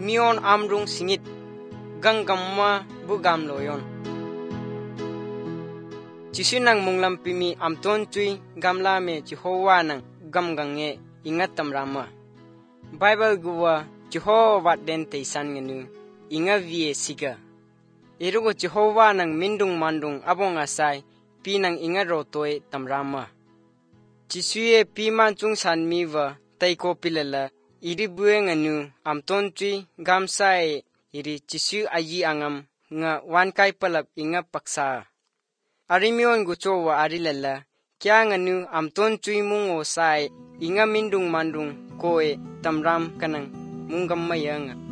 mion amrung singit ganggamma bugam loyon. Jisu nang munglam pimi amton chui gamla me Jehovah nang gamgange ingat tamrama. Bible guwa Jehovah den teisan ngenu inga vie siga. Irugo Jehovah nang mindung mandung abong asai pinang inga rotoy tamrama. Jisuye piman chung san miwa taiko pilala iri bueng anu amton chui gamsae iri Jisu ayi angam nga wankai palap inga paksa. Arimion gucowa arilala kya nganu amton chui mungo sai inga mindung mandung koe tamram kanang munggam mayanga.